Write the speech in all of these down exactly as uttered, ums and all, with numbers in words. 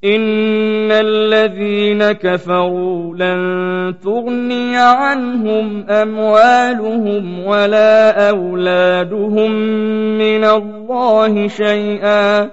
إن الذين كفروا لن تغني عنهم أموالهم ولا أولادهم من الله شيئا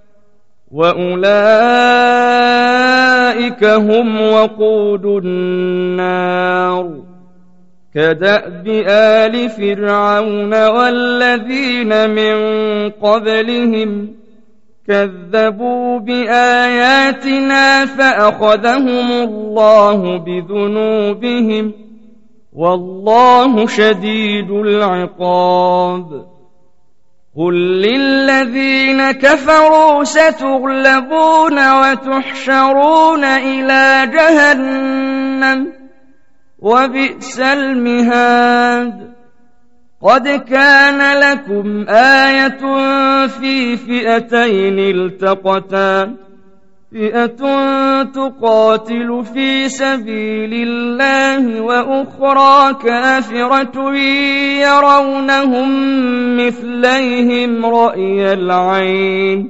وأولئك هم وقود النار كدأب آل فرعون والذين من قبلهم كذبوا بآياتنا فأخذهم الله بذنوبهم والله شديد العقاب قل للذين كفروا ستغلبون وتحشرون إلى جهنم وبئس المهاد قد كان لكم آية في فئتين التقتا فئة تقاتل في سبيل الله وأخرى كافرة يرونهم مثليهم رأي العين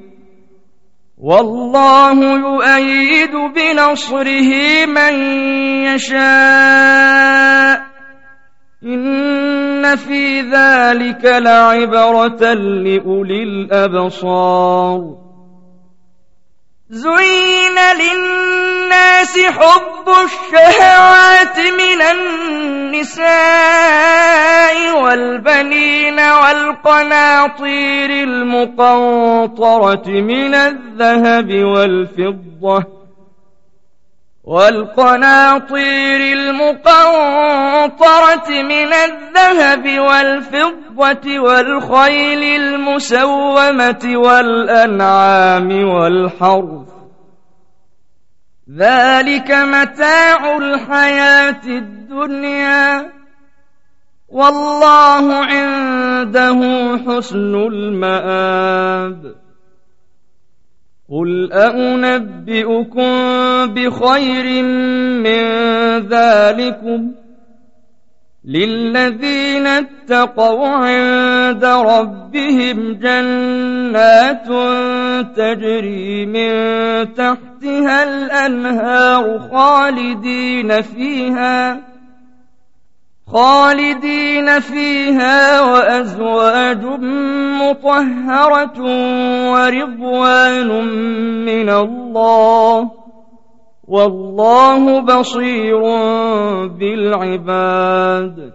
والله يؤيد بنصره من يشاء إن في ذلك لعبرة لأولي الأبصار زين للناس حب الشهوات من النساء والبنين والقناطير المقنطرة من الذهب والفضة والقناطير المقنطرة من الذهب والفضة والخيل المسومة والأنعام والحرث ذلك متاع الحياة الدنيا والله عنده حسن المآب قل أنبئكم بخير من ذلكم للذين اتقوا عند ربهم جنات تجري من تحتها الأنهار خالدين فيها خالدين فيها وأزواج مطهرة ورضوان من الله والله بصير بالعباد